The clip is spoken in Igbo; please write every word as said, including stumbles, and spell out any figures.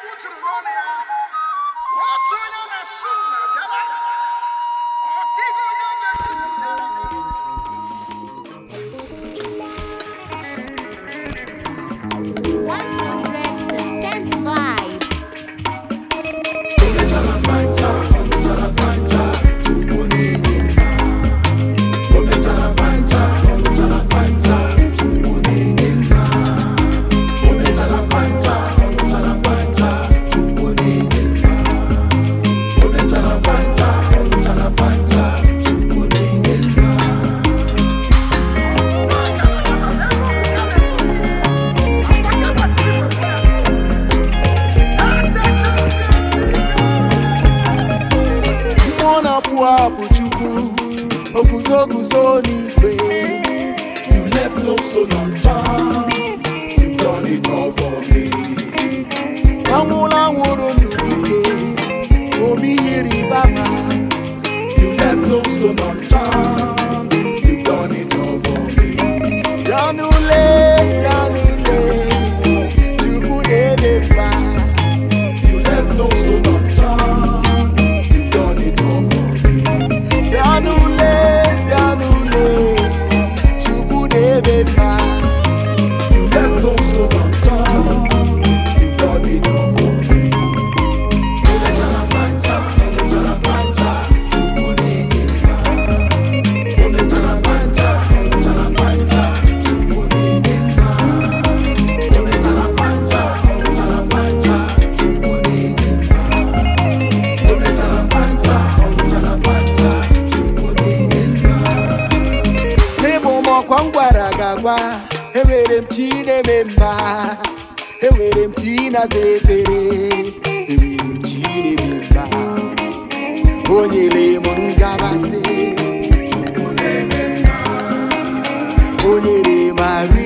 You left no stone unturned. You've done it all for me. You left no stone unturned. You've done it all for me. Yanule, Yanule, you put it back. You left no stone unturned. You've done it all for me. Yanule, Yanule, you put it back. You left no stone unturned. You've done it all for me. Enwere m chi na-eme mma, enwere m chi na-aza ekpere, enwere m chi na-eme mma, o nyere m ngabasị, o nyere m arị.